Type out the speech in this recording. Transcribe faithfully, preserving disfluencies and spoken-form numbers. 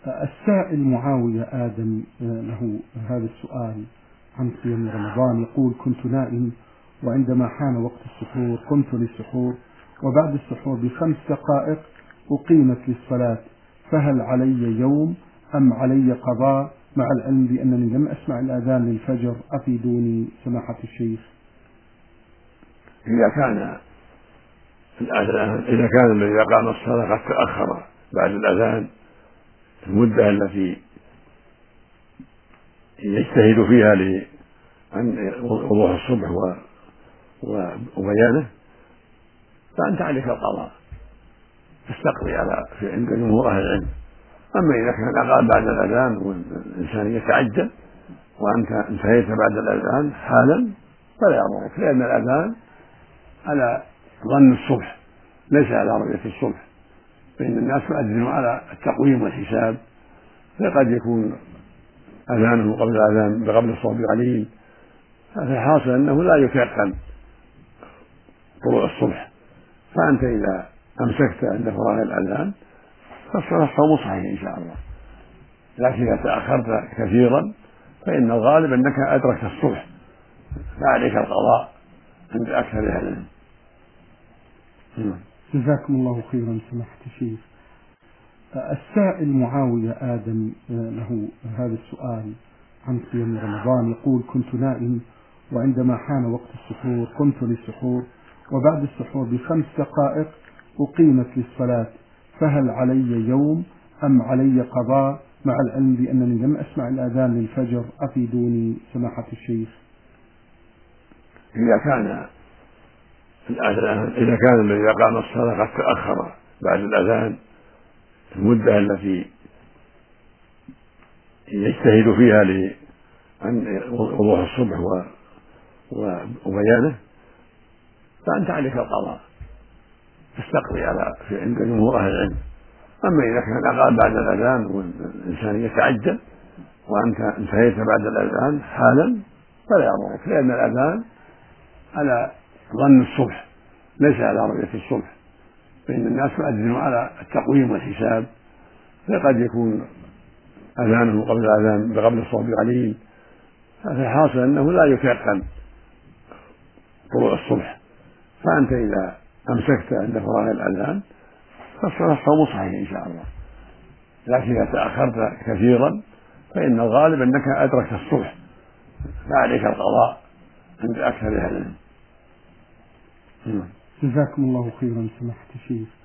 السائل معاوية آدم له هذا السؤال عن صيام رمضان، يقول: كنت نائم وعندما حان وقت السحور قمت للسحور، وبعد السحور بخمس دقائق أقيمت للصلاة، فهل علي يوم أم علي قضاء، مع العلم بأنني لم أسمع الأذان للفجر؟ أفيدوني سماحة الشيخ. إذا كان إذا كان الذي أقام الصلاة قد تأخر بعد الأذان المدة التي يجتهد فيها لأن وضوح الصبح وبيانه، فأنت عليك القضاء تستقضي على في عند جمهور أهل العلم. أما إذا كان أقام بعد الأذان والإنسان يتعجل وأنت انتهيت بعد الأذان حالا فلا يضرك، لأن الأذان على ظن الصبح ليس على رؤية الصبح، فإن الناس يؤذنون على التقويم والحساب، فقد يكون أذانه قبل الأذان بقبل الصوت قليل، فالحاصل أنه لا يتيقن طلوع الصبح. فأنت إذا أمسكت عند فراغ الأذان فالصلاة صوم صحيح إن شاء الله، لكن إذا تأخرت كثيرا فإن الغالب أنك أدركت الصبح فعليك القضاء عند أكثر أهل العلم. جزاكم الله خيرا سماحة الشيخ. السائل معاوية آدم له هذا السؤال عن صيام رمضان، يقول: كنت نائم وعندما حان وقت السحور قمت للسحور، وبعد السحور بخمس دقائق أقيمت للصلاة، فهل علي يوم أم علي قضاء، مع العلم بأنني لم أسمع الأذان للفجر؟ أفيدوني سماحة الشيخ. إذا كان إذا كان الذي أقام الصلاة قد تأخر بعد الأذان المدة التي يجتهد فيها لأن وضوح الصبح وبيانه، فأنت عليك القضاء تستقضي على في عند جمهور أهل العلم. أما إذا كان أقام بعد الأذان والإنسان يتعجل وأنت انتهيت بعد الأذان حالا فلا يضرك، لأن الأذان على ظن الصبح ليس على رؤية الصبح، فإن الناس يؤذنون على التقويم والحساب، فقد يكون أذانه قبل الأذان بقبل الصوت قليل، فالحاصل أنه لا يتيقن طلوع الصبح. فأنت إذا أمسكت عند فراغ الأذان فالصلاة صوم صحيح إن شاء الله، لكن إذا تأخرت كثيرا فإن الغالب أنك أدركت الصبح فعليك القضاء عند أكثر أهل العلم. جزاكم الله خيرا سماحة الشيخ.